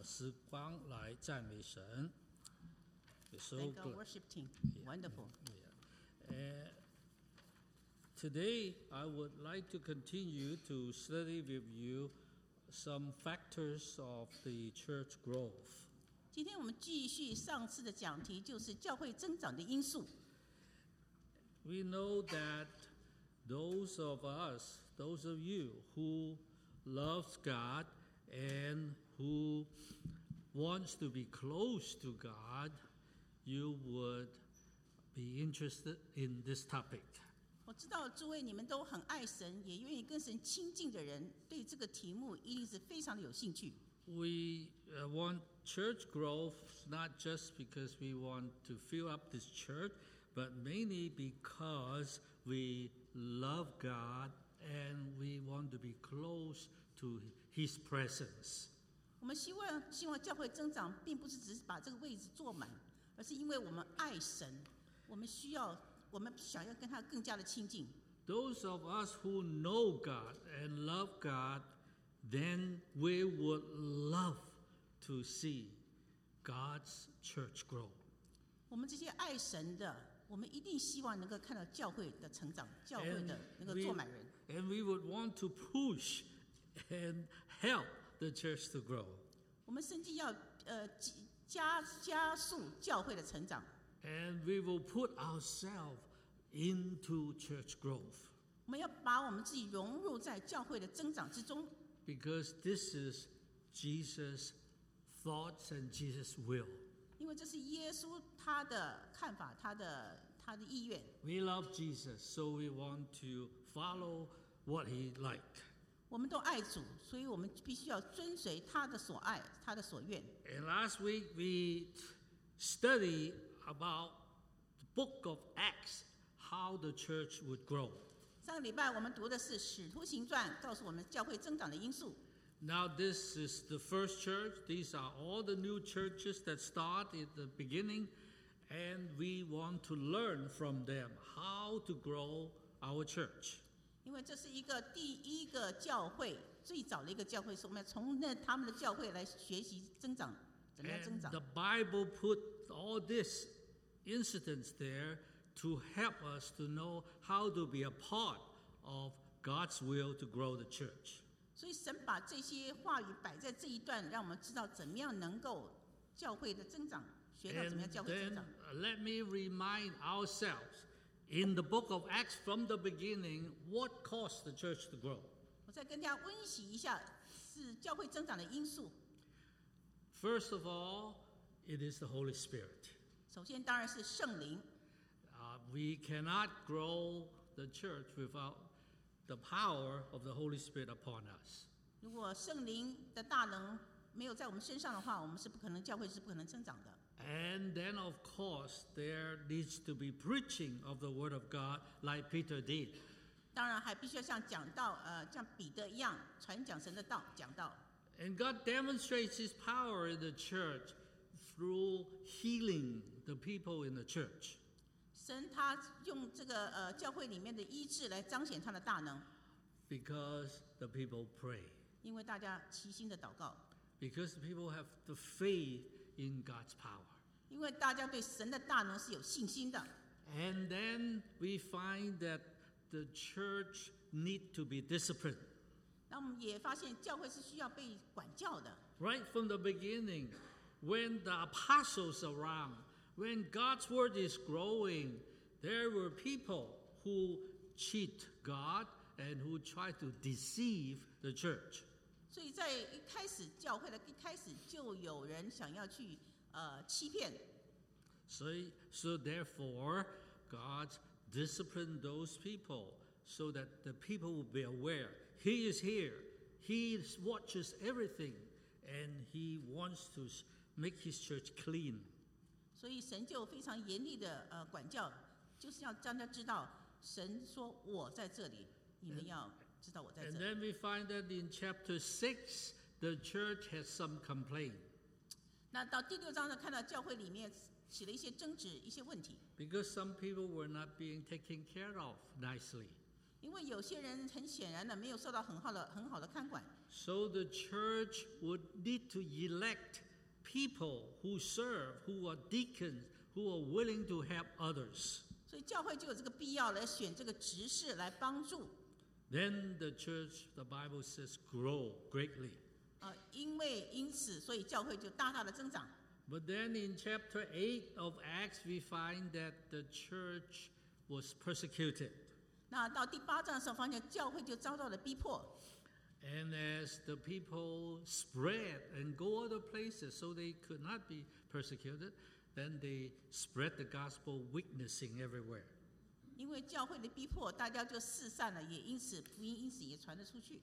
时光来赞美神。So Thank our worship team. Wonderful. Today, I would like to continue to study with you some factors of the church growth. 今天我们继续上次的讲题，就是教会增长的因素。 We know that those of us, those of you who loves God and who wants to be close to God, you would be interested in this topic. 我知道诸位你们都很爱神，也愿意跟神亲近的人，对这个题目一定是非常的有兴趣。 We want church growth not just because we want to fill up this church, but mainly because we love God and we want to be close to His presence. 我们希望教会增长，并不是只是把这个位置坐满，而是因为我们爱神，我们想要跟他更加的亲近。 Those of us who know God and love God, then we would love to see God's church grow. 我们这些爱神的，我们一定希望能够看到教会的成长，教会的那个坐满人。 And we would want to push and help the church to grow. 我们甚至要加速教会的成长。 And we will put ourselves into church growth. 我们要把我们自己融入在教会的增长之中。 Because this is Jesus' thoughts and Jesus' will. 因为这是耶稣他的看法，他的意愿。 We love Jesus, so we want to follow what He like. 我们都爱主，所以我们必须要遵随他的所爱，他的所愿。 And last week we studied about the book of Acts, how the church would grow. 上个礼拜我们读的是《使徒行传》，告诉我们教会增长的因素。 Now this is the first church. These are all the new churches that start at the beginning, and we want to learn from them how to grow our church. 因为这是一个第一个教会，最早的一个教会，所以我们要从他们的教会来学习增长，怎么样增长。 The Bible put all these incidents there to help us to know how to be a part of God's will to grow the church. 所以神把这些话语摆在这一段，让我们知道怎么样能够教会的增长，学到怎么样教会增 Then 长。 let me remind ourselves, in the book of Acts from the beginning, what caused the church to grow? 我再跟大家温习一下，是教会增长的因素。 First of all, it is the Holy Spirit. 首先当然是圣灵。 We cannot grow the church without the power of the Holy Spirit upon us. 如果圣灵的大能没有在我们身上的话，我们是不可能，教会是不可能增长的。 And then, of course, there needs to be preaching of the Word of God like Peter did. 当然还必须要像彼得一样传讲神的道，讲道。 And God demonstrates His power in the church through healing the people in the church. 神他用这个教会里面的医治来彰显他的大能。 Because the people pray. 因为大家齐心的祷告。 Because the people have the faith in God's power. 因为大家对神的大能是有信心的。 And then we find that the church need to be disciplined. 那我们也发现教会是需要被管教的。 Right from the beginning, when the apostles around, when God's word is growing, there were people who cheat God and who try to deceive the church. 所以在一开始教会的一开始就有人想要去欺骗。 So therefore, God disciplined those people so that the people will be aware. He is here. He watches everything, and He wants to make His church clean. 所以神就非常严厉的管教，就是要让大家知道，神说我在这里，你们要知道我在这 And 里。 then we find that in chapter 6, the church has some complaint. 那到第6章呢，看到教会里面起了一些争执、一些问题。 Because some people were not being taken care of nicely. 因为有些人很显然的没有受到很好的看管， So the church would need to elect people who serve, who are deacons, who are willing to help others. 所以教会就有这个必要来选这个执事来帮助。 Then the church, the Bible says, grow greatly. 因此，所以教会就大大的增长。 But then in chapter 8 of Acts, we find that the church was persecuted. 那到第8章的时候，发现教会就遭到了逼迫。 And as the people spread and go other places so they could not be persecuted, then they spread the gospel, witnessing everywhere. 因为教会的逼迫，大家就四散了，也因此福音也传了出去。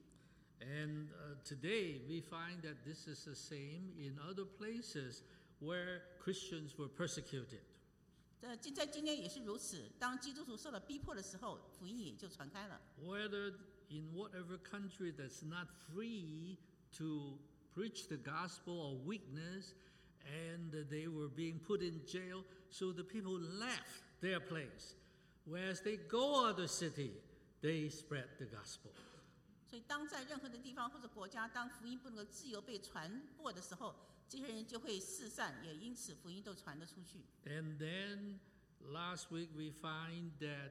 And today we find that this is the same in other places where Christians were persecuted. 在今天也是如此，当基督徒受到逼迫的时候，福音也就传开了。 Whether in whatever country that's not free to preach the gospel or witness, and they were being put in jail, so the people left their place. Whereas they go other city, they spread the gospel. 所以，当在任何的地方或者国家，当福音不能够自由被传播的时候，这些人就会四散，也因此福音都传了出去。 And then last week we find that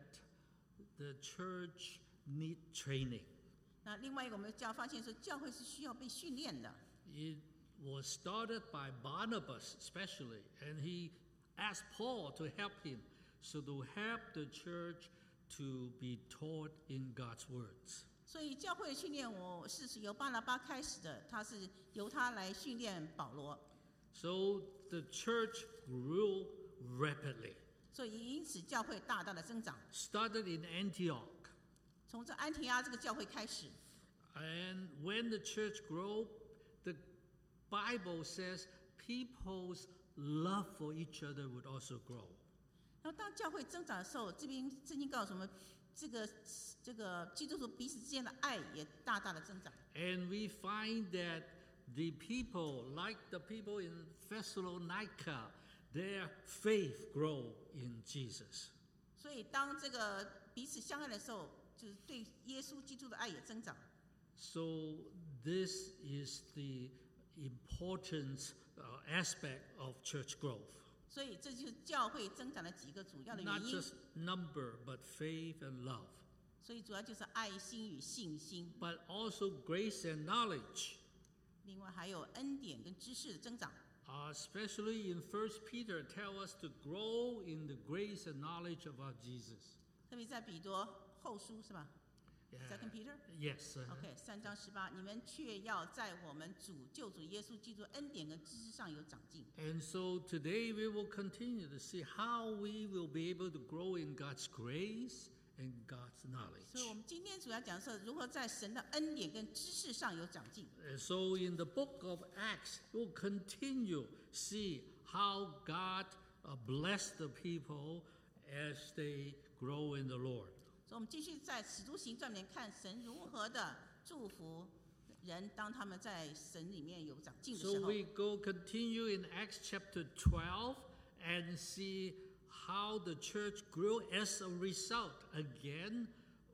the church need training. 那另外一个，我们发现说，教会是需要被训练的。 It was started by Barnabas especially, and he asked Paul to help him, so to help the church to be taught in God's words. 所以教会的训练，我是由巴拿巴开始的，他是由他来训练保罗。 So the church grew rapidly. 所以因此教会大大的增长。 Started in Antioch. 从这安提阿这个教会开始， And when the church grew, the Bible says people's love for each other would also grow. 然后当教会增长的时候，这边圣经告诉我们，这个基督徒彼此之间的爱也大大的增长。 And we find that the people, like the people in Thessalonica, their faith grow in Jesus. 所以当这个彼此相爱的时候，就是对耶稣基督的爱也增长。 So this is the important aspect of church growth. 所以这就是教会增长的几个主要的 Not 原因。 just number, but faith and love. 所以主要就是爱心与信心， But also grace and knowledge. 另外还有恩典跟知识的增长。 Especially in 1 Peter, tell us to grow in the grace and knowledge of our Jesus. 特别在彼得后书是吧 ？Second Peter。 Yes. OK， 3章18，你们却要在我们救主耶稣基督恩典跟知识上有长进。 And so today we will continue to see how we will be able to grow in God's grace and God's 所以我 knowledge. 们今天主要讲的是如何在神的恩典跟知识上有长进。 And so in the book of Acts, we'll continue see how God bless the people as they grow in the Lord. 所以我们继续在使徒行传里面看神如何的祝福人，当他们在神里面有长进的 So 时候。 we go continue in Acts chapter 12 and see how the church grew as a result again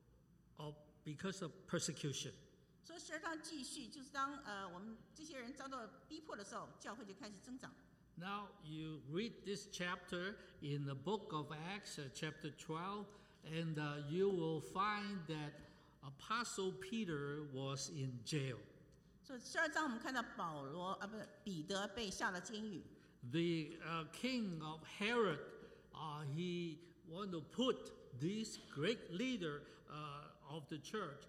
of because of persecution. 所以12章继续，就是当我们这些人遭到逼迫的时候，教会就开始增长。 Now you read this chapter in the book of Acts, chapter 12, and you will find that Apostle Peter was in jail. 所以12章我们看到不是彼得被下了监狱。 The king of Herod, he wanted to put this great leader of the church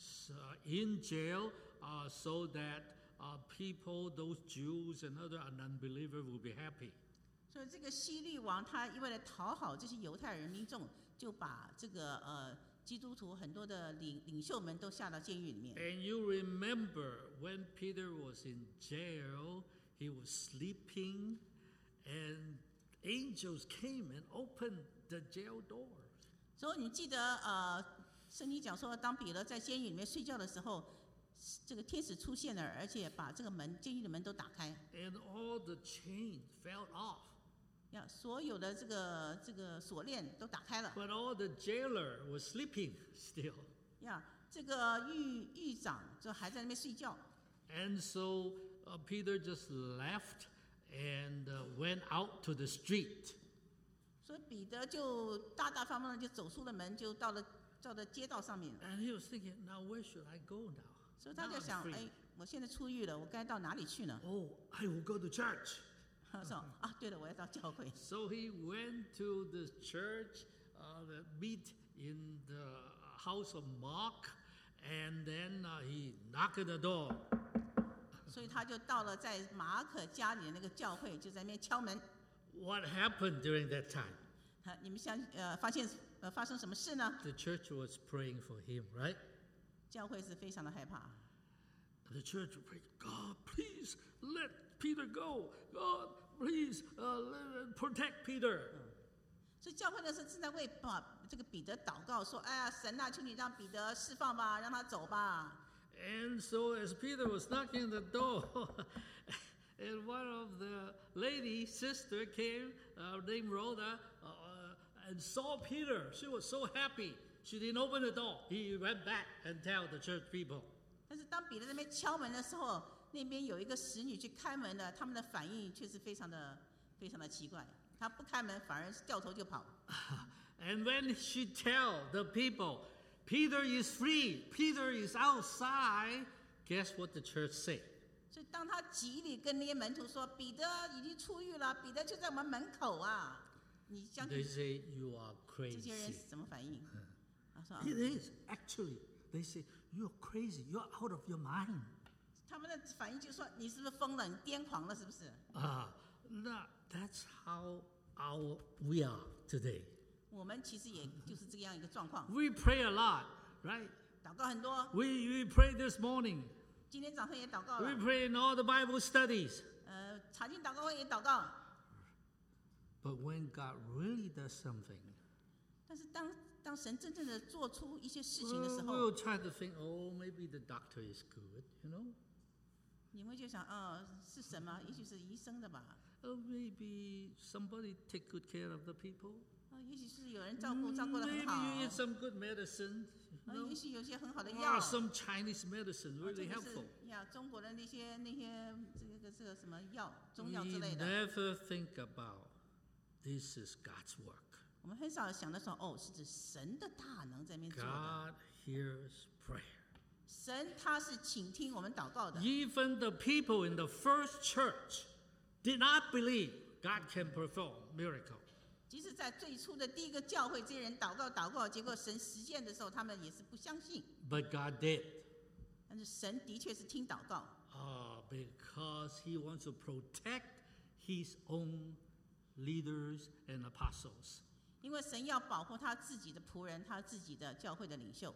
in jail so that people, those Jews and other unbelievers, will be happy. 所以这个希律王他为了讨好这些犹太人民众，就把这个基督徒很多的领袖们都下到监狱里面。 And you remember when Peter was in jail, he was sleeping, and angels came and opened the jail doors. 所以你记得圣经讲说，当彼得在监狱里面睡觉的时候，这个天使出现了，而且把这个监狱的门都打开， And all the chains fell off. 所有的这个锁链都打开了。 But all the jailer was sleeping still. 呀，这个狱长就还在那边睡觉。 And so Peter just left and went out to the street. 所以彼得就大大方方的就走出了门，就到了街道上面。 And he was thinking, now where should I go now? 所以他 Now 就 I'm 想， free. 哎，我现在出狱了，我该到哪里去呢？ Oh, I will go to church. 他说啊，对了，我要到教会。 So he went to the church, meet in the house of Mark, and then he knocked at the door. 所以他就到了在马可家里的那个教会，就在那边敲门。 What happened during that time? 你们发现发生什么事呢？ The church was praying for him, right? 教会是非常的害怕。 The church prayed, God, please let Peter go. God, please protect Peter. 所以教会呢是正在为这个彼得祷告，说：“哎呀，神啊，求你让彼得释放吧，让他走吧。” And so as Peter was knocking the door, and one of the lady sister came, named Rhoda, and saw Peter. She was so happy. She didn't open the door. He went back and tell the church people. 但是当彼得在那边敲门的时候，那边有一个使女去开门的，他们的反应却是非常的奇怪。他不开门，反而掉头就跑。 And when she tell the people, Peter is free, Peter is outside, guess what the church say? 所以当他极力跟那些门徒说：“彼得已经出狱了，彼得就在我们门口啊！”你相 They 信 say you are 这些人 crazy. 是什么反应？他说：“ It is actually. They say you're crazy. You're out of your mind. 他们的反应就是说你是不是疯了？你癫狂了是不是？” That's how we are today. 我们其实也就是这样一个状况， We pray a lot, right? 祷告很多， We prayed this morning. 今天早上也祷告 We 了， pray in all the Bible studies. 查经祷告会也祷告。 But when God really does something, 但是当神真正的做出一些事情的时 we'll 候， try to think, oh, maybe the doctor is good, you know? 你们就想，是神吗？也许是医生的吧， Oh, maybe somebody take good care of the people. 也许是有人照顾得很 Maybe 好， you eat some good medicine. You know? 也许有些很好的 Or 药， some Chinese medicine 这 really 个 helpful. 是呀，中国的那些这个什么药，中 We 药之类的， never think about this is God's work. 我们很少想的时候，是指神的大能在那边做的。 God hears prayer. 神他是倾听我们祷告的。 Even the people in the first church did not believe God can perform miracle. 即使在最初的第一个教会，这些人祷告，结果神实现的时候，他们也是不相信。 But God did. 但是神的确是听祷告， Because he wants to protect his own leaders and apostles. 因为神要保护他自己的仆人，他自己的教会的领袖。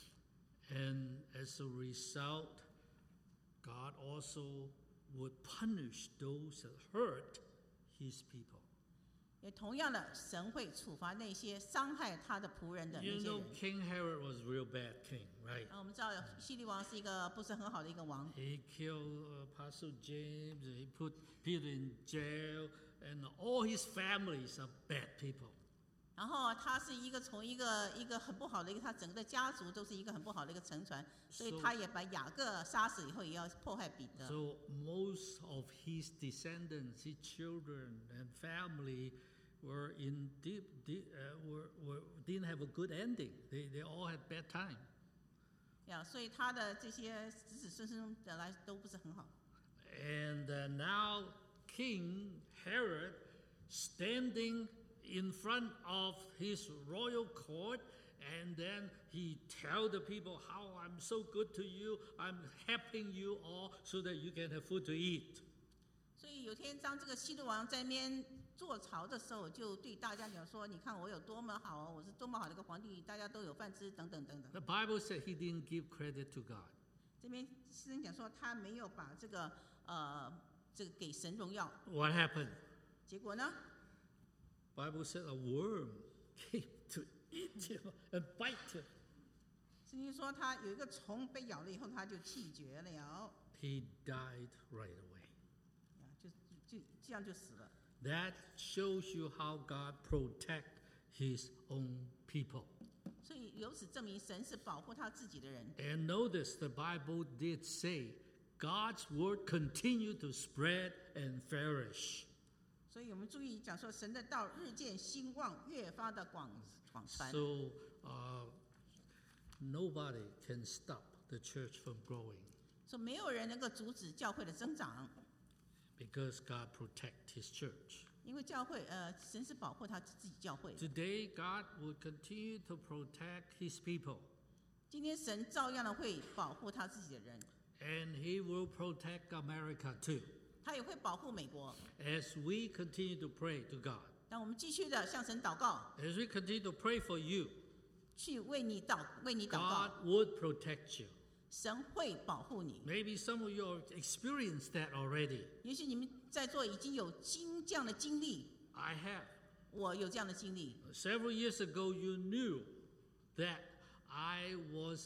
And as a result, God also would punish those that hurt his people. 也同样的，神会处罚那些伤害他的仆人的那 You 些 know, 人。 King Herod was a real bad king, right? 我们知道希律王是一个不是很好的一个王， He killed Apostle James, he put Peter in jail, and all his families are bad people. 然后他是从一个很不好的他整个的家族都是一个很不好的一个沉船，所以他也把雅各杀死以后，也要迫害彼得。 So most of his descendants, his children and family were in didn't have a good ending. They all had bad time. 所以他的这些子孙的来都不是很好。 And now King Herod standing in front of his royal court, and then he tell the people how I'm so good to you, I'm helping you all so that you can have food to eat. 所以有天当这个希律王在那边坐朝的时候，就对大家讲说：“你看我有多么好，我是多么好的一个皇帝，大家都有饭吃，等等等等。” The Bible said he didn't give credit to God. 这边诗人讲说他没有把这个给神荣耀， What happened? 结果呢？ Bible said a worm came to eat him and bite him. 圣经说他有一个虫被咬了以后，他就气绝了， He died right away. 就这样就死了。 That shows you how God protect his own people. 所以由此证明神是保护他自己的人。 And notice the Bible did say God's word continued to spread and flourish. 所以我们注意讲说，神的道日渐兴旺，越发的广传。 So nobody can stop the church from growing 说没有人能够阻止教会的增长， because God protects his church. 因为教会神是保护他自己教会的。 Today, God will continue to protect his people, 今天神照样的会保护他自己的人， and he will protect America too, 他也会保护美国。 as we continue to pray to God, 当我们继续的向神祷告， as we continue to pray for you. 去为你祷告， God would protect you. 神会保护你。 Maybe some of you have experienced that already. 也许你们在座已经有这样的经历， I have. 我有这样的经历。 Several years ago, you knew that I was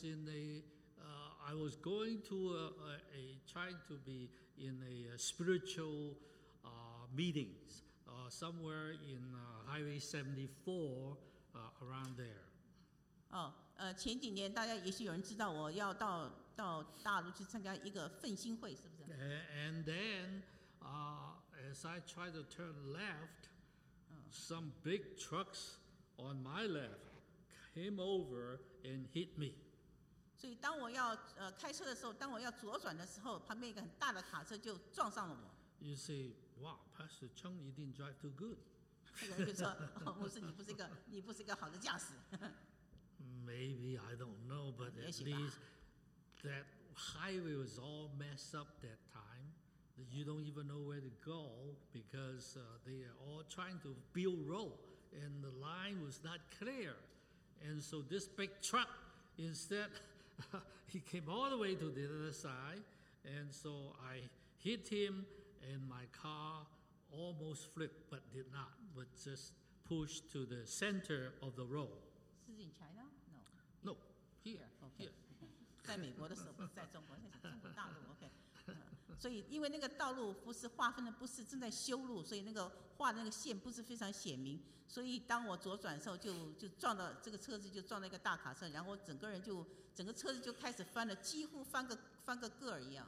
I was going to trying to be in a spiritual meetings somewhere in Highway 74 around there. 前几年大家也许有人知道我要到大陆去参加一个奋兴会，是不是？ And then, as I tried to turn left, some big trucks on my left came over and hit me. 所以当我要开车的时候，当我要左转的时候，旁边一个很大的卡车就撞上了我。 You say, "Wow, Pastor Chung, you didn't drive too good." 那个人就说：“牧师，你不是一个好的驾驶。” Maybe, I don't know, but at 也许吧。 least that highway was all messed up that time. That you don't even know where to go because they are all trying to build road and the line was not clear. And so this big truck, instead, he came all the way to the other side. And so I hit him and my car almost flipped, but did not, but just pushed to the center of the road. 是in China? No. No, here, OK. here. 在美国的时候，不是在中国，在中国大陆。OK。所以因为那个道路不是划分的，不是正在修路，所以那个画的那个线不是非常显明。所以当我左转的时候就撞到这个车子，就撞到一个大卡车，然后整个车子就开始翻了，几乎翻个个儿一样。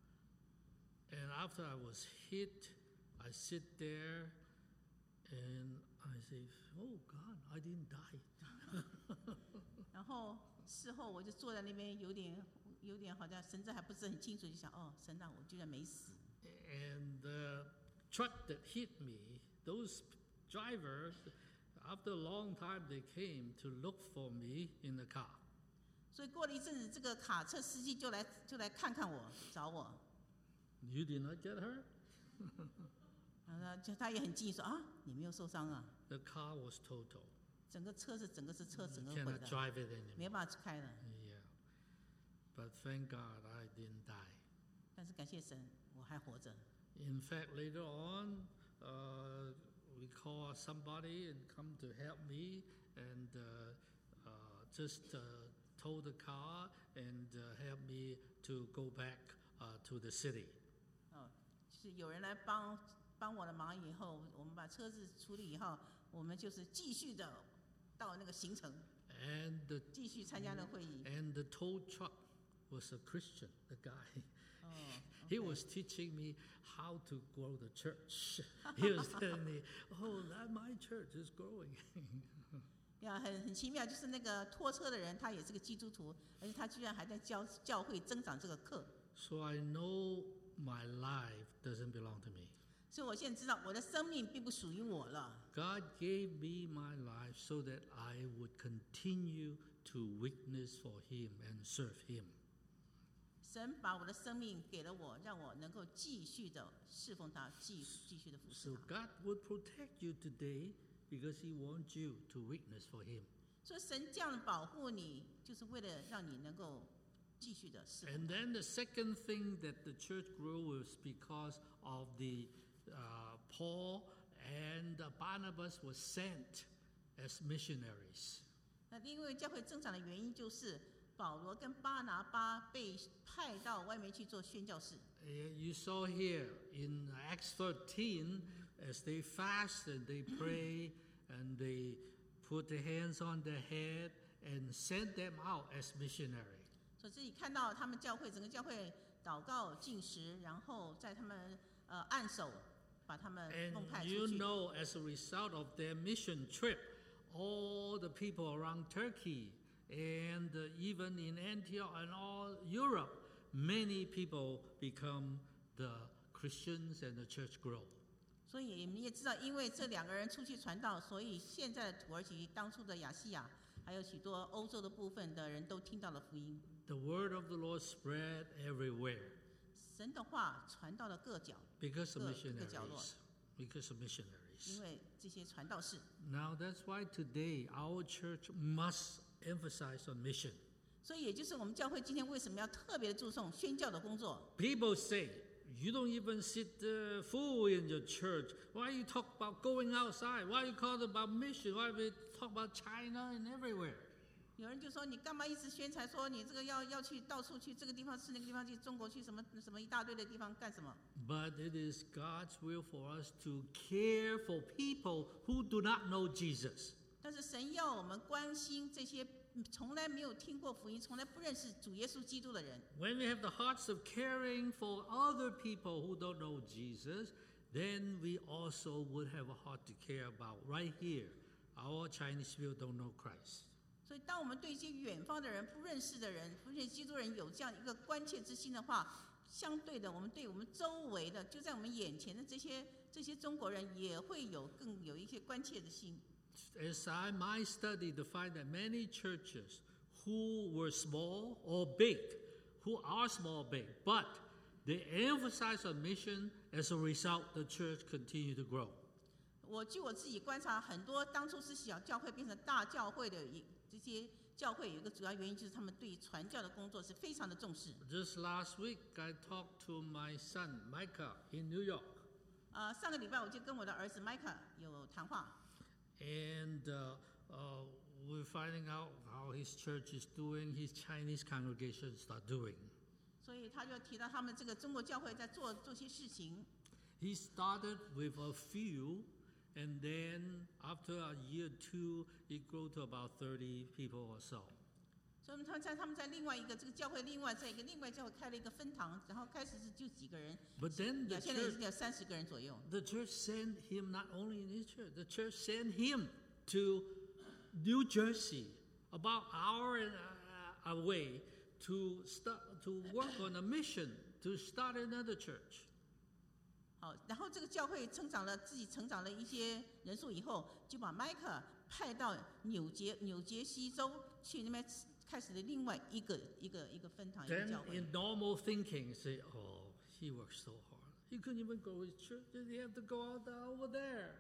And after I was hit, I sit there and I say, "Oh God, I didn't die." 然后事后我就坐在那边，有点好像神志还不是很清楚，就想神啊，我居然没死。 And the truck that hit me, those drivers, after a long time, they came to look for me in the car. 所以过了一阵子，这个卡车司机就来看看我，找我。 You did not get hurt? 然后他也很惊异说你没有受伤啊？ The car was total. 整个车整个是车整个 You 毁 cannot 的， drive it anymore. 没办法开了。 Yeah. But thank God I didn't die. 但是感谢神，我还活着。 In fact, later on, we call somebody and come to help me and just tow the car and help me to go back to the city. 就是有人来帮我的忙以后，我们把车子处理以后，我们就是继续的到那个行程， And 继续参加那个会议。 the tow truck was a Christian, the guy. He was teaching me how to grow the church. He was telling me, "Oh, that my church is growing." 很奇妙，就是那个拖车的人，他也是个基督徒，而且他居然还在教会增长这个课。 So I know my life doesn't belong to me. 所以我现在知道我的生命并不属于我了。 God gave me my life so that I would continue to witness for Him and serve Him. 神把我的生命给了我，让我能够继续的侍奉他，继续的服侍 So 他。 God would protect you today because He wants you to witness for Him. 所以神这样的保护你，就是为了让你能够继续的侍奉 And 他。 then the second thing that the church grew was because of the Paul and Barnabas were sent as missionaries. 那另外教会增长的原因就是保罗跟巴拿巴被派到外面去做宣教士。 You saw here in Acts 13, as they fast and they pray and they put their hands on their head and send them out as missionary. 所以这里看到他们教会整个教会祷告禁食，然后在他们按手把他们 And 奉派 you 出去。 know, as a result of their mission trip, all the people around Turkey and even in Antioch and all Europe, many people become the Christians and the church grow. 所以你们也知道，因为这2个人出去传道，所以现在的土耳其、当初的亚细亚，还有许多欧洲的部分的人都听到了福音。 The word of the Lord spread everywhere 神的话传到了各角， because of 各个角落， missionaries. Because of missionaries. 因为这些传道士。 Now that's why today our church must emphasize on mission. 所以也就是我们教会今天为什么要特别注重宣教的工作？ People say, you don't even sit full in your church. Why you talk about going outside? Why you talk about mission? Why we talk about China and everywhere? 有人就说你干嘛一直宣传说你这个要去到处去这个地方去那个地方去中国去什么什么一大堆的地方干什么？ But it is God's will for us to care for people who do not know Jesus. 但是神要我们关心这些从来没有听过福音、从来不认识主耶稣基督的人。 When we have the hearts of caring for other people who don't know Jesus, then we also would have a heart to care about right here. Our Chinese people don't know Christ. 所以，当我们对一些远方的人、不认识的人、不认识基督人有这样一个关切之心的话，相对的，我们对我们周围的，就在我们眼前的这些中国人，也会更有一些关切的心。 As my study to find that many churches who were small or big, who are small or big, but they emphasize on mission, as a result, the church continue to grow. 据我自己观察，很多当初是小教会变成大教会的这些教会，有一个主要原因就是他们对传教的工作是非常的重视。 Just last week, I talked to my son Micah in New York, 上个礼拜我就跟我的儿子 Micah 有谈话。 and we're finding out how his church is doing, his Chinese congregations are doing. 所以他就提到他们这个中国教会在做些事情。 He started with a few, and then after a year or two, it grew to about 30 people or so. 所以他们在另外一个这个教会，在另外教会开了一个分堂，然后开始是就几个人， But then the 现在已 church, 经有30个人左右。 the church sent him not only in his church, the church sent him to New Jersey, about an hour away, to work on a mission to start another church. 好，然后这个教会自己成长了一些人数以后，就把麦克派到纽杰西州去那边开始了另外一个分堂一个 Then 教会。 in normal thinking, say, oh, he works so hard. He couldn't even go to his church. He have to go out over there.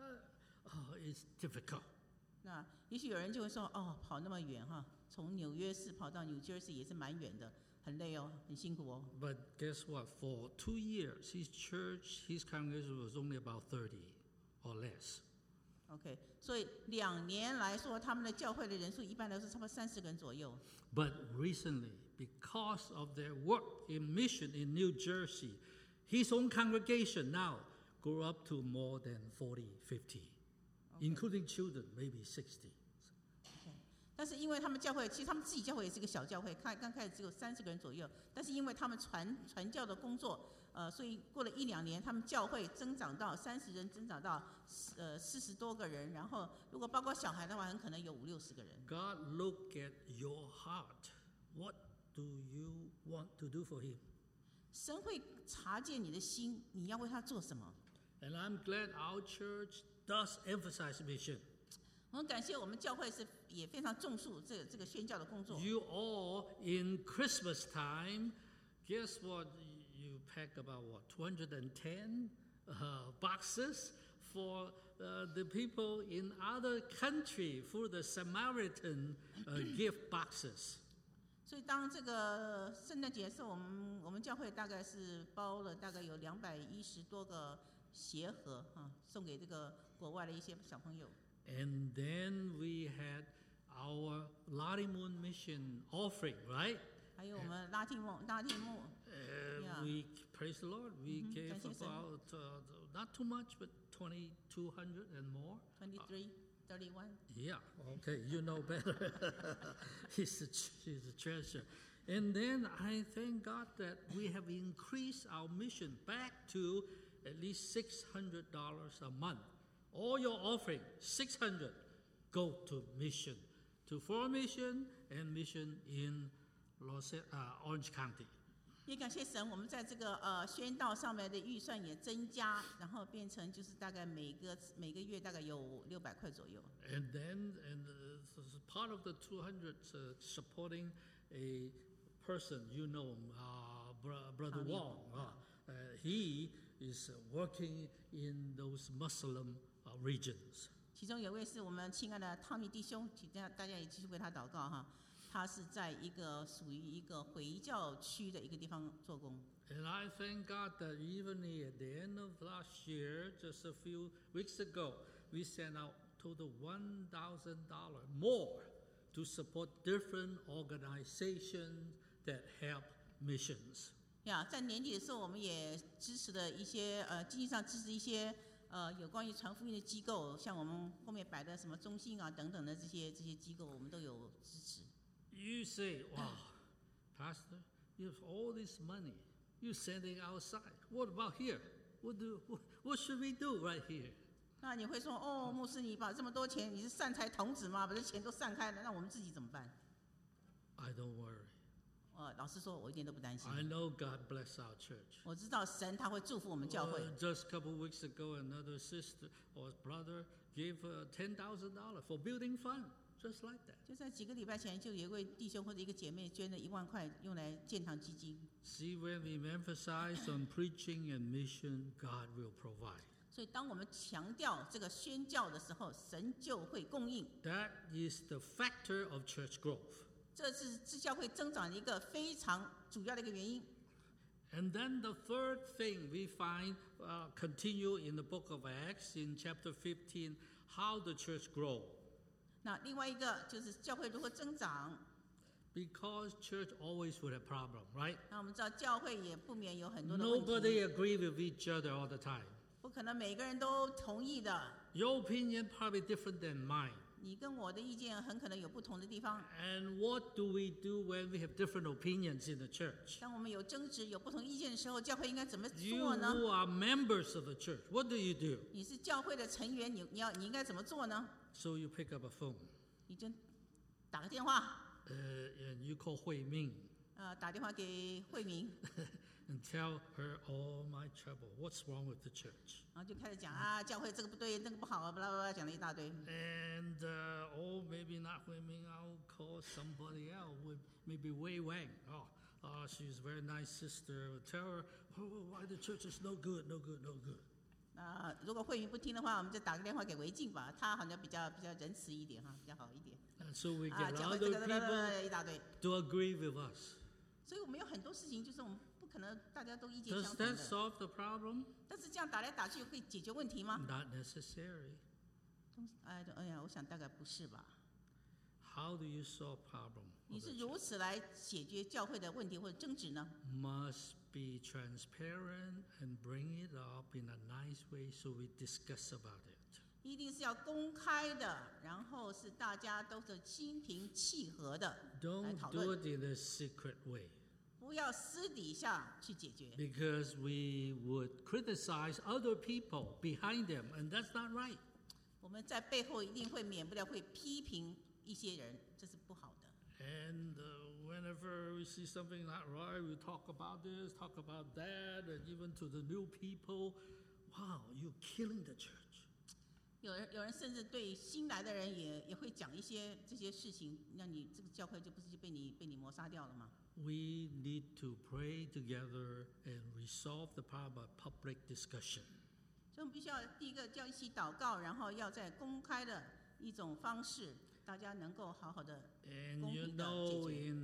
It's difficult. 那也许有人就会说，哦，跑那么远哈，从纽约市跑到纽约市也是蛮远的，很累哦，很辛苦哦。 But guess what? For 2 years, his church, his congregation was only about 30 or less. OK， 所以2年来说，他们的教会的人数一般来说差不多30个人左右。 But recently, because of their work in mission in New Jersey, his own congregation now grew up to more than 40, 50, including children, maybe 60. 但是因为他们教会，其实他们自己教会也是个小教会，刚开始只有30个人左右。但是因为他们传教的工作，所以过了1-2年，他们教会增长到30人，增长到40多个人。然后如果包括小孩的话，很可能有50-60个人。 God look at your heart. What do you want to do for him? 神会察见你的心，你要为他做什么？ And I'm glad our church does emphasize mission. 我很感谢我们教会也非常重视这个宣教的工作。 You all, in Christmas time, guess what? You pack about what, 210 boxes for the people in other country for the Samaritan gift boxes. 所以当这个圣诞节的时候，我们教会大概是包了大概有210多个鞋盒送给这个国外的一些小朋友。 And then we had our Latimun mission offering, right? 还有我们拉蒂木，Yeah. We praise the Lord. We gave 感谢神。 about not too much, but 2,200 and more. 23 31. Yeah, okay, you know better. He's a treasure. And then I thank God that we have increased our mission back to at least $600 a month. All your offering, $600, go to mission, to foreign mission and mission in Orange County. 也感谢神，我们在这个宣道上面的预算也增加，然后变成就是大概每个月大概有600块左右。 And then, part of the 200 supporting a person, you know, Brother Wong. He is working in those Muslim regions. 其中有位是我们亲爱的汤米弟兄，请大家也继续为他祷告哈。他是在一个属于一个回教区的一个地方做工。 And I thank God that even at the end of last year, just a few weeks ago, we sent out total $1,000 more to support different organizations that help missions. 在年底的时候，我们也支持了一些经济上支持一些有关于传福音的机构，像我们后面摆的什么中心啊等等的这些机构，我们都有支持。 You say, wow, Pastor, you have all this money. You send it outside. What about here? What should we do right here? 那你会说，哦，牧师，你把这么多钱，你是善财童子吗？把这钱都散开了，那我们自己怎么办？ I don't worry. 老实说，我一点都不担心。 I know God bless our church. 我知道神他会祝福我们教会。 Just a couple of weeks ago, another sister or brother gave $10,000 for building fund, just like that. 就在几个礼拜前，就有一位弟兄或者一个姐妹捐了1万块，用来建堂基金。 See, when we emphasize on preaching and mission, God will provide. 所以，当我们强调这个宣教的时候，神就会供应。 That is the factor of church growth. 这是致教会增长的一个非常主要的一个原因。 And then the third thing we find continue in the book of Acts in chapter 15, how the church grow. 那另外一个就是教会如何增长。 Because church always would have problem, right? 那我们知道教会也不免有很多的问题。 Nobody agree with each other all the time. 不可能每个人都同意的。 Your opinion probably different than mine. 你跟我的意见很可能有不同的地方。 And what do we do when we have different opinions in the church? 当我们有争执、有不同意见的时候，教会应该怎么 You 做呢？ who are members of the church, what do you do? 你是教会的成员，你应该怎么做呢？ So you pick up a phone. 你就打个电话， And you call Hui Ming 打电话给慧明， and tell her all my trouble. What's wrong with the church? 然后就开始讲教会这个不对，那个不好，巴拉巴拉讲了一大堆。 And maybe not Hui Ming. I'll call somebody else. Maybe Wei Wang. She's a very nice sister. Tell her why the church is no good, no good, no good. 如果慧明不听的话，我们就打个电话给韦静吧，他好像比较仁慈一点哈，比较好一点。 And so we get 教会 other 这个一大堆。 people to agree with us. 所以我们有很多事情，就是我们不可能大家都意见 Does 相同 that 的。 solve the problem? 但是这样打来打去会解决问题吗？ Not necessary. 我想大概不是吧。 How do you solve problem? 你是如此来解决教会的问题或者争执呢？ Must be transparent and bring it up in a nice way so we discuss about it. 一定是要公开的，然后是大家都是心平气和的来 Don't 讨 do 论， it in a secret way 不要私底下去解决。 because we would criticize other people behind them, and that's not right. 我们在背后一定会免不了会批评一些人，这是不好的。 And whenever we see something not right, we talk about this, talk about that, and even to the new people, wow, you're killing the church. 有人甚至对新来的人也会讲一些这些事情，那你这个教会就不是就被你抹杀掉了吗？ We need to pray together and resolve the problem by public discussion. 所以我们必须要第一个就要一起祷告，然后要在公开的一种方式，大家能够好好的 And 公 you 平的解 know, 决。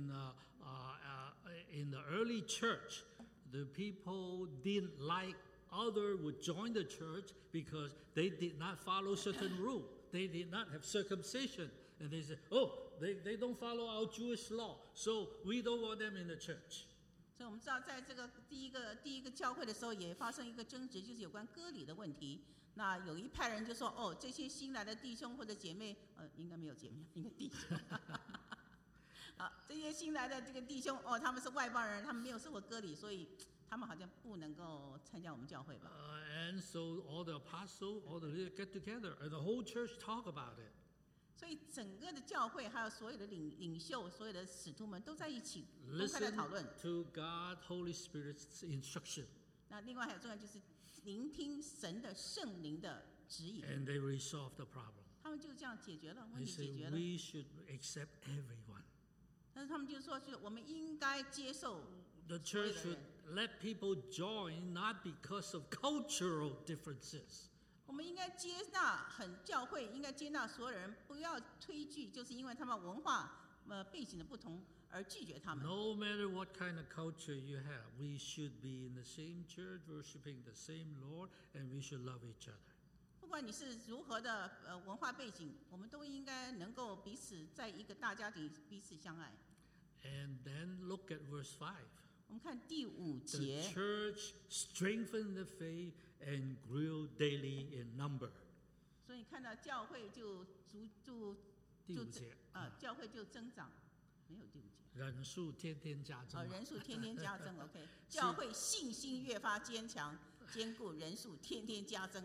in the early church, the people didn't like others would join the church because they did not follow certain rule. They did not have circumcision. And they said, oh, they don't follow our Jewish law, so we don't want them in the church. 所以我们知道，在这个第一个教会的时候，也发生一个争执，就是有关割礼的问题。那有一派人就说：“哦，这些新来的弟兄或者姐妹，应该没有姐妹，应该弟兄。好，这些新来的这个弟兄，哦，他们是外邦人，他们没有受过割礼，所以他们好像不能够参加我们教会吧。” And so all the apostles, all the leaders get together, and the whole church talk about it. 所以整个的教会，还有所有的领袖、所有的使徒们都在一起公开的 Listen 讨论。 to God, Holy Spirit's instruction, 那另外还有重要就是聆听神的圣灵的指引， and they resolve the problem. 他们就这样解决了问 They 题， say 解决了。 we should accept everyone. 但是他们就说，就是我们应该接受 The 所有 church 的 should 人， let people join not because of cultural differences, 我们应该接纳教会应该接纳所有人，不要推拒，就是因为他们文化背景的不同而拒绝他们。 no matter what kind of culture you have. We should be in the same church, worshiping the same Lord, and we should love each other. 不管你是如何的文化背景，我们都应该能够彼此在一个大家庭彼此相爱。 And then look at verse 5. 我们看第5 The 节， church strengthened the faith and grew daily in number. 所以你看到教会就第5节， 教会就增长，没有第5节。 人数天天加增。 人数天天加增，OK。教会信心越发坚强，坚固，人数天天加增。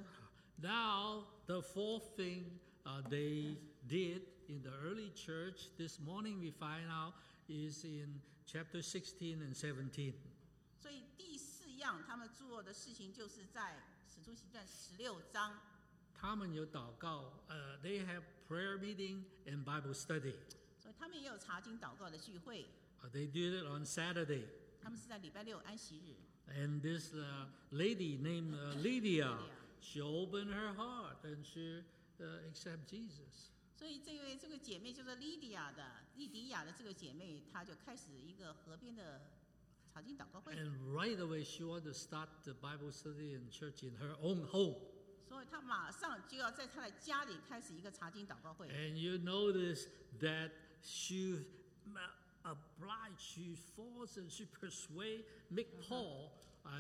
Now, the fourth thing they did in the early church, this morning we find out, is in chapter 16 and 17. 所以第4样他们做的事情，就是在使徒行传16章， 他们有祷告, they have prayer meeting and Bible study. 所以他们也有查经祷告的聚会。 They did it on Saturday. 他们是在礼拜6安息日。 And this lady named Lydia, she opened her heart and she accepted Jesus. 所以这个姐妹就是利迪亚的这个姐妹，她就开始一个河边的查经祷告会。 And right away she wanted to start the Bible study in church in her own home. 所以她马上就要在她的家里开始一个查经祷告会。 And you notice that she obliged, she forced and she persuaded, make Paul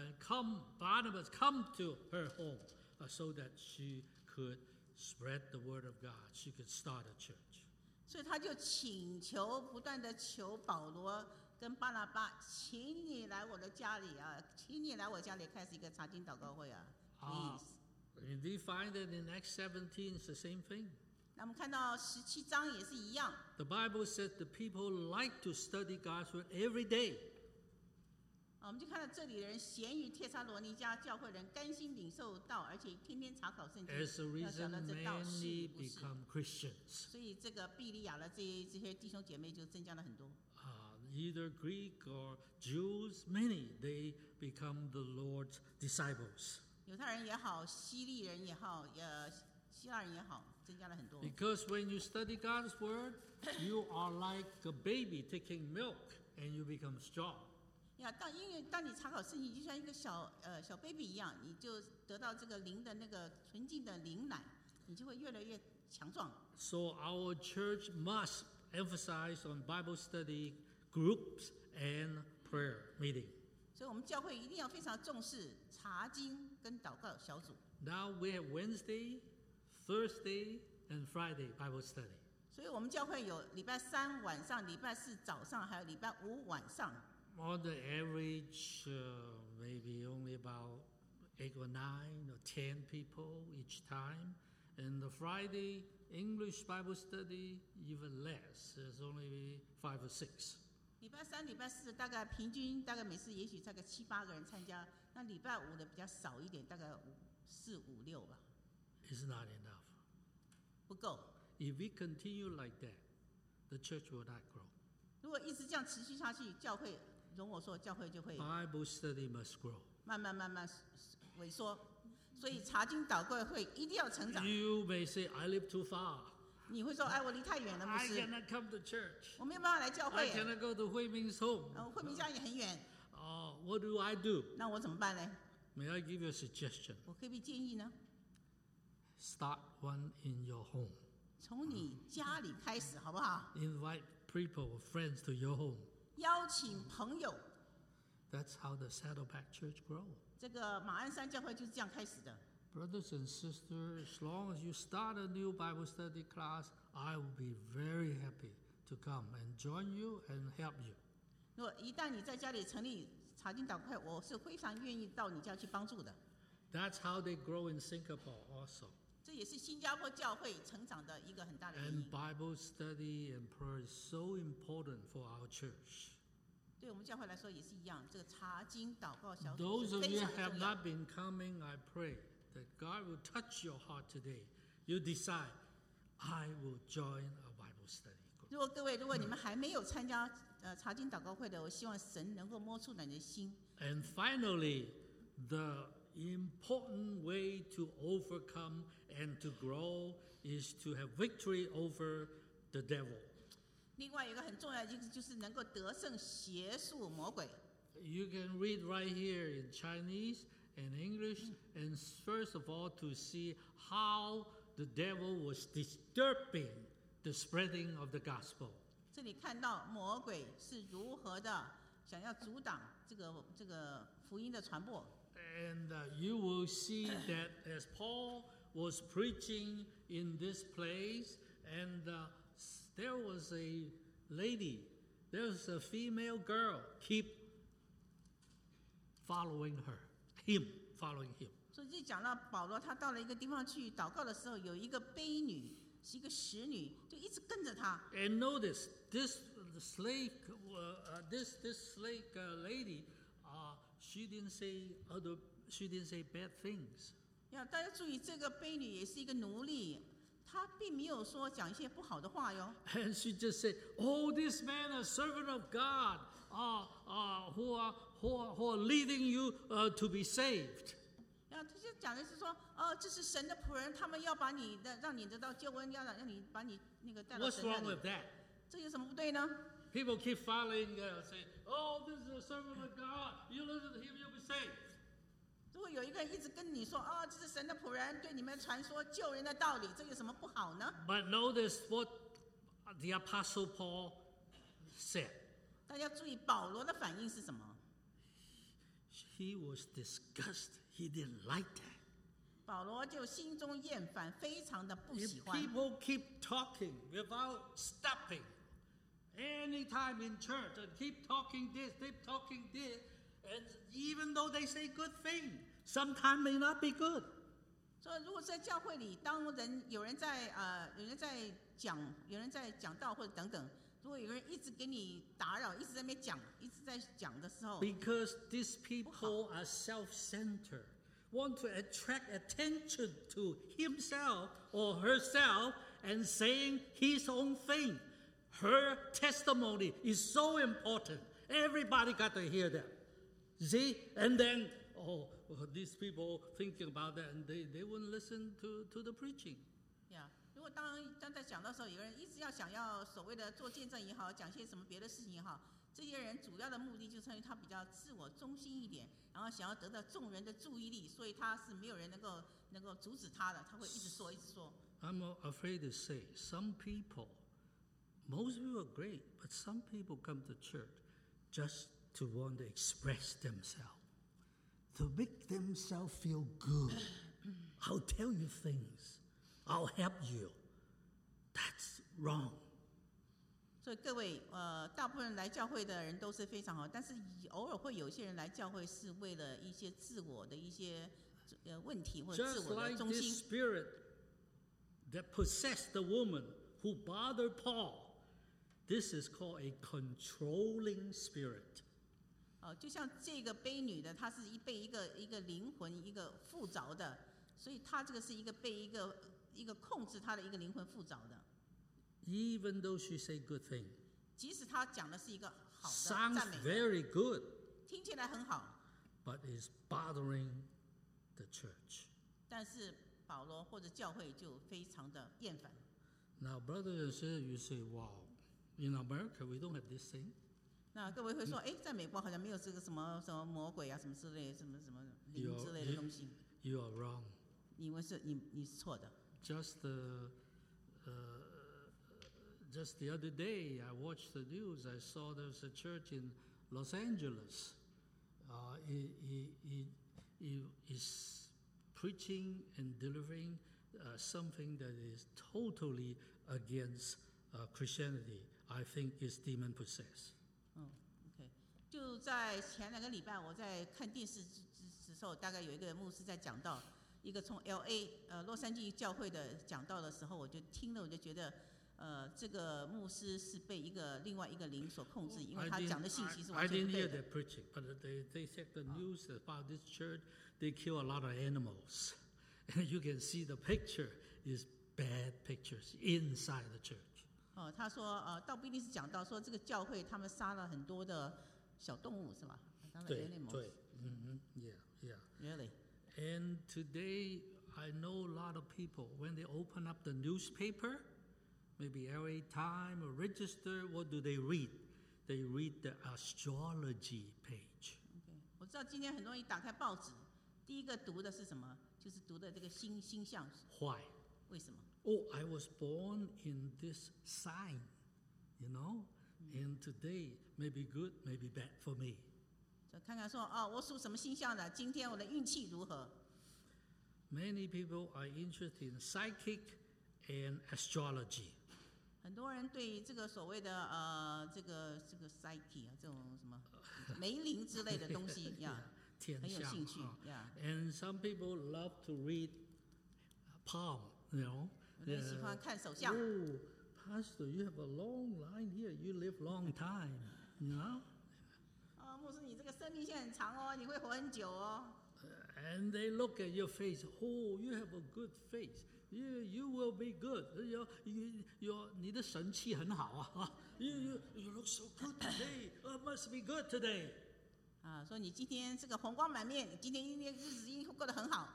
Barnabas come to her home so that she could spread the word of God. She could start a church. 所以她就不断的求保罗跟巴拿巴，请你来我的家里啊，请你来我家里开始一个查经祷告会啊 ，please。 And we find that in Acts 17 it's the same thing. 那我们看到17章也是一样。 The Bible says the people like to study God's word every day. 我们就看到这里的人咸于帖撒罗尼迦教会人甘心领受道，而且天天查考圣经， As a 要晓 reason, 得这道是 many 不是。 become Christians. 所以这个庇利亚的这些弟兄姐妹就增加了很多。 Either Greek or Jews, many, they become the Lord's disciples. 犹太人也好，希利人也好，希腊人也好，增加了很多。 Because when you study God's word, you are like a baby taking milk and you become strong. 因为当你查考圣经，就像一个小 baby 一样，你就得到这个灵的那个纯净的灵奶，你就会越来越强壮。 So our church must emphasize on Bible study groups and prayer meeting. 所以我们教会一定要非常重视查经跟祷告小组。 Now we have Wednesday, Thursday, and Friday Bible study. 所以我们教会有礼拜3晚上、礼拜4早上，还有礼拜5晚上。 On the average, maybe only about 8 or 9 or 10 people each time. And the Friday English Bible study, even less. There's only 5 or 6. 礼拜3、礼拜4平均每次也许大概7、8个人参加，那礼拜5的比较少一点，大概4、5、6吧。 It's not enough. 不够。 If we continue like that, the church will not grow. 如果一直这样持续下去，教会就会 Bible study must grow. 慢慢萎缩。所以查经祷告会一定要成长。 You may say, I live too far. 你会说，哎，我离太远了，牧 I 师， cannot come to church. 我没有办法来教 I 会。 cannot go to Hui Ming's home. 惠民家也很远， What do I do? 那我怎么办呢？ May I give you a suggestion? 我可以不可以建议呢？ Start one in your home. 从你家里开始，好不好？ Invite people, friends to your home. 邀请朋友 That's how the Saddleback Church grow. 这个马鞍山教会就是这样开始的。 Brothers and sisters, as long as you start a new Bible study class, I will be very happy to come and join you and help you. 如果一旦你在家里成立查经祷告会，我是非常愿意到你家去帮助的。 That's how they grow in Singapore also. 这也是新加坡教会成长的一个很大的原 And 因。 Bible study and prayer is so important for our church. 对我们教会来说也是一样，这个查经祷告小组 Those 是 of 非 you 常的 have 重要。 not been coming, I pray that God will touch your heart today. You decide, I will join a Bible study group. 如果各位，如果你们还没有参加查经祷告会的，我希望神能够摸出你的心。 And finally, the important way to overcome and to grow is to have victory over the devil. 另外有一个很重要的就是能够得胜邪术魔鬼。 You can read right here in Chinese and English, and first of all, to see how the devil was disturbing the spreading of the gospel. 这里看到魔鬼是如何的想要阻挡这个福音的传播。 And you will see that as Paul was preaching in this place, and there was a lady, there was a female girl, keep following following him. 所以这讲到保罗，他到了一个地方去祷告的时候，有一个婢女，是一个使女，就一直跟着他。 And notice this slave, this slave lady, she didn't say bad things. 要大家注意，这个婢女也是一个奴隶，她并没有说讲一些不好的话哟。 And she just said, "Oh, this man, a servant of God, who are leading you to be saved." 然后他就讲的是说，这是神的仆人，他们要把你的让你得到救恩，要让你把你那个带到 What's 神那 wrong 里 with。that? 这有什么不对呢？ People keep following, saying, "Oh, this is a servant of God. You listen to him, you'll be saved." 如果有一个人一直跟你说，这是神的仆人，对你们传说救人的道理，这有什么不好呢？ But notice what the Apostle Paul said. 大家注意保罗的反应是什么？ He was disgusted. He didn't like that. 保罗就心中厌烦，非常的不 If 喜欢。 people keep talking without stopping, anytime in church, and keep talking this, and even though they say good thing, sometimes may not be good. 所以，如果在教会里，当有人在讲道或者等等，如果有人一直给你打扰，一直在那边讲，一直在讲的时候， Because these people are self-centered, want to attract attention to himself or herself and saying his own thing. Her testimony is so important. Everybody got to hear that. See? And then, these people thinking about that, and they wouldn't listen to the preaching. 呀，如果当在讲的时候，有人一直想要所谓的做见证也好，讲些什么别的事情也好，这些人主要的目的就是因为他比较自我中心一点，然后想要得到众人的注意力，所以他是没有人能够阻止他的，他会一直说一直说。 I'm afraid to say, some people, most people are great, but some people come to church just to want to express themselves, to make themselves feel good. I'll tell you things. I'll help you. That's wrong. 所以各位，大部分来教会的人都是非常好，但是偶尔会有些人来教会是为了一些自我的一些问题或者自 Just 我的 like 中 this 心。 spirit that possessed the woman who bothered Paul, this is called a controlling spirit. 就像这个婢女的，她是被一个灵魂一个附着的，所以她这个是被一个控制她的一个灵魂附着的。 Even though she say good thing, 即使她讲的是一个好的 sounds 赞美的， very good, 听起来很好， but is bothering the church. 但是保罗或者教会就非常的厌烦。 Now, brothers and sisters, you say, wow, in America we don't have this thing. 那各位会说，在美国好像没有这个什么魔鬼啊，什么之类，什么灵之类的东西。 You are wrong. 你是错的。 Just the other day, I watched the news. I saw there's a church in Los Angeles. he is preaching and delivering something that is totally against Christianity, I think is demon possessed. OK， 就在前2个礼拜，我在看电视之时候，大概有一个牧师在讲到一个从 LA 洛杉矶教会的讲道的时候，我就听了，我就觉得这个牧师是被另外一个灵所控制，因为他讲的信息是完全不对的。 I didn't hear that preaching, but they said the news about this church, they kill a lot of animals. And you can see the picture is bad pictures inside the church. 他说倒不一定是讲到说这个教会他们杀了很多的小动物是吧？ 对 ，Yeah. Really? And today, I know a lot of people, when they open up the newspaper, maybe LA Times or Register, what do they read? They read the astrology page. Okay. 我知道今天很多人一打开报纸，第一个读的是什么？就是读的这个星象。 Why? 为什么？ Oh, I was born in this sign, you know, and today may be good, may be bad for me. 就看看说我属什么星象的，今天我的运气如何？ Many people are interested in psychic and astrology. 很多人对这个所谓的这个 psyche 这种什么梅灵之类的东西呀，很有兴趣呀。 And some people love to read palm, you know. 有人喜欢看手相。 Oh, Pastor, you have a long line here. You live long time, you know. 牧师，你这个生命线很长哦，你会活很久哦。 And they look at your face. Oh, you have a good face. You will be good. 你的神气很好啊。You look so good today. Must be good today. 说你今天这个红光满面，你今天日子一定过得很好。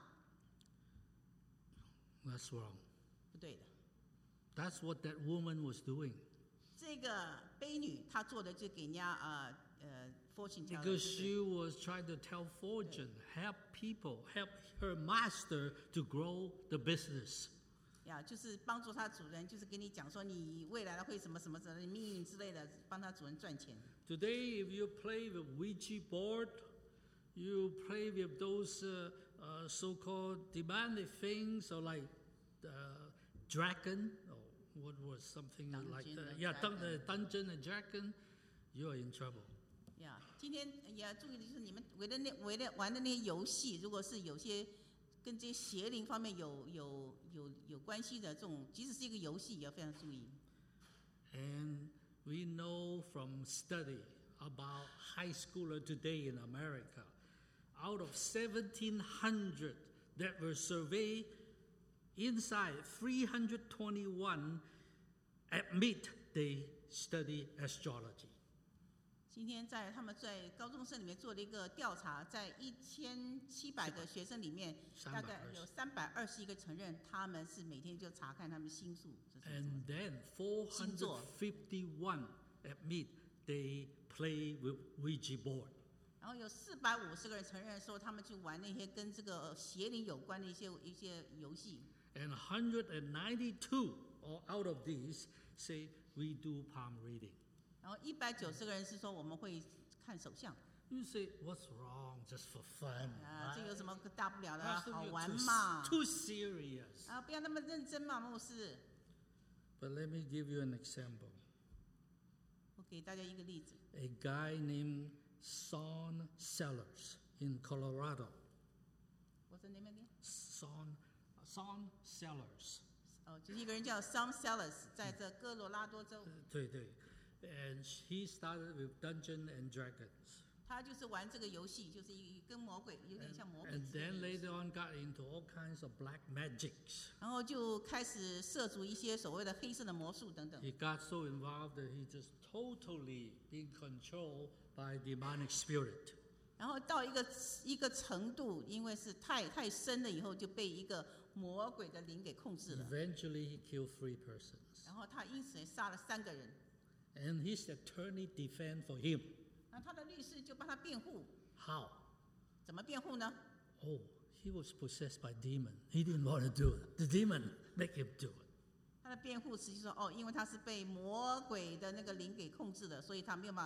That's wrong. 不对的。 That's what that woman was doing. 这个婢女她做的就给人家fortune teller. Because she was trying to tell fortune, help people, help her master to grow the business. 就是帮助他主人，就是跟你讲说你未来会什么什么什么命运之类的，帮他主人赚钱。 Today, if you play with Ouija board, you play with those so-called demonic things, or like dragon, or what was something like that, Dungeon and Dragon, you are in trouble. 今天也要注意的就是你们玩的那些游戏，如果是有些跟这些邪灵方面有关系的这种，即使是一个游戏，也要非常注意。 And we know from study about high schooler today in America, out of 1,700 that were surveyed, inside 321 admit they study astrology. 今天他们在高中生里面做了一个调查，在1700个学生里面，大概有321个承认他们是每天就查看他们星宿。 And then 451 admit they play with Ouija board. 然后有450个人承认说他们去玩那些跟这个邪灵有关的一些游戏。 And 192 out of these say we do palm reading. 然后190个人是说我们会看手相。 You say what's wrong? Just for fun. 这有什么大不了的？好玩嘛。 Too serious. 不要那么认真嘛，牧师。 But let me give you an example. 我给大家一个例子。 A guy named Son Sellers in Colorado. What's the name again? Son Sellers. 就是一个人叫 Son Sellers， 在这科罗拉多州。 对。And he started with Dungeons and Dragons. 他就是玩这个游戏，就是跟魔鬼有点像魔鬼。 And then later on got into all kinds of black magics. 然后就开始涉足一些所谓的黑色的魔术等等。 He got so involved that he just totally being controlled by demonic spirit. 然后到一个程度，因为是太深了以后，就被一个魔鬼的灵给控制了。 Eventually, he killed 3 persons. 然后他因此也杀了3个人。 And his attorney defend for him. 那他的律师就帮他辩护。 How? 怎么辩护呢？ Oh, he was possessed by demon. He didn't want to do it. The demon make him do it. 他的辩护实际说，因为他是被魔鬼的那个灵给控制的，所以他没有办法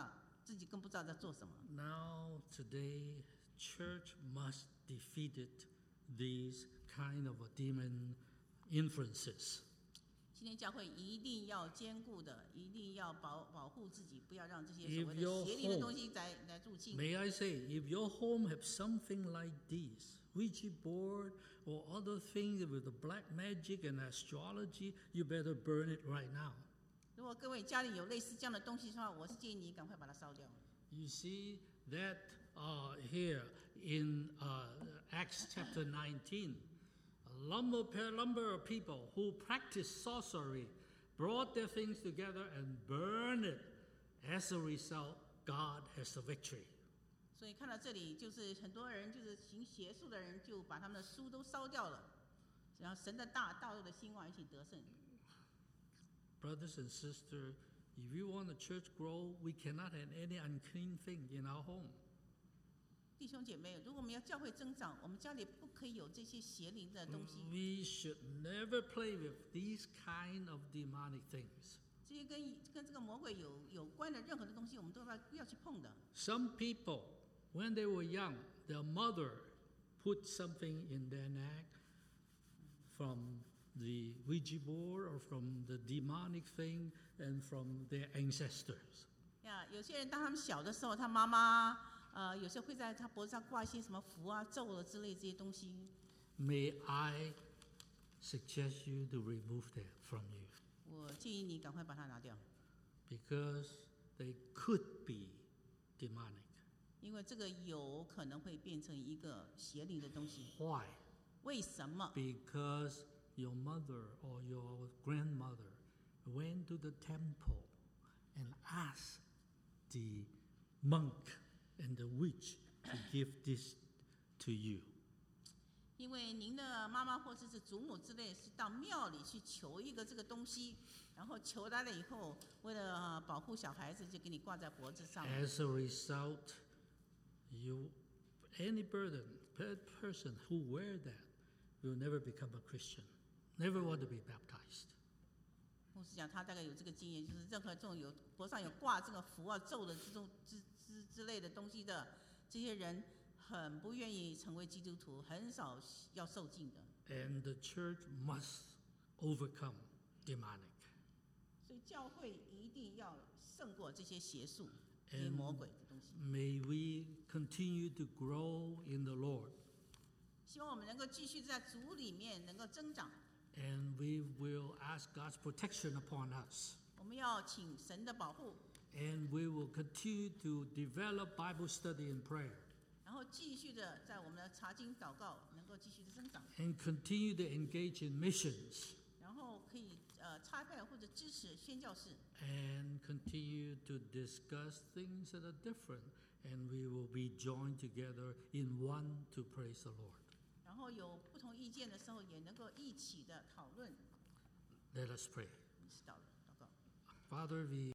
自己更不知道在做什么。 Now, today, church must defeat these kind of demon influences. 今天教会一定要坚固的，一定要保护自己，不要让这些 If 所谓的 your 邪灵的 home- 东西来入侵。 May I say, if your home have something like this, Ouija board or other things with the black magic and astrology, you better burn it right now. 如果各位家里有类似这样的东西的话，我是建议你赶快把它烧掉。 You see that here in Acts chapter 19, a number of people who practice sorcery brought their things together and burned it. As a result, God has the victory. 所以看到这里，就是很多人就是行邪术的人，就把他们的书都烧掉了，然后神的道路的兴旺一起得胜。 Brothers and sisters, if you want the church grow, we cannot have any unclean thing in our home. 弟兄姐妹，如果我们要教会增长，我们家里不可以有这些邪灵的东西， We should never play with these kind of demonic things. 这些跟这个魔鬼有关的任何的东西，我们都不要去碰的。 Some people, when they were young, their mother put something in their neck from the Ouija board or from the demonic thing and from their ancestors. 呀，有些人当他们小的时候，他妈妈有时候会在他脖子上挂一些什么符啊、咒了之类这些东西。 May I suggest you to remove that from you 我建议你赶快把它拿掉， because they could be demonic. 因为这个有可能会变成一个邪灵的东西。 Why? 为什么？ Because your mother or your grandmother went to the temple and asked the monk and the witch to give this to you. 因为您的妈妈或者是祖母之类是到庙里去求一个这个东西，然后求来了以后，为了保护小孩子，就给你挂在脖子上。 As a result, any person who wear that will never become a Christian, never want to be baptized. 牧师讲，他大概有这个经验，就是任何这种有脖上有挂这个符啊、咒的这种之类的东西的，这些人很不愿意成为基督徒，很少要受浸的。 And the church must overcome demonic. 所以教会一定要胜过这些邪术、这些魔鬼的东西。 May we continue to grow in the Lord, 希望我们能够继续在主里面能够增长。 and we will ask God's protection upon us. 我们要请神的保护， And we will continue to develop Bible study and prayer, 然后继续的在我们的查经祷告能够继续的增长， and continue to engage in missions, 然后可以差派或者支持宣教士， and continue to discuss things that are different, and we will be joined together in one to praise the Lord. 然后有不同意见的时候也能够一起的讨论。 Let us pray. 一起祷告。 Father, we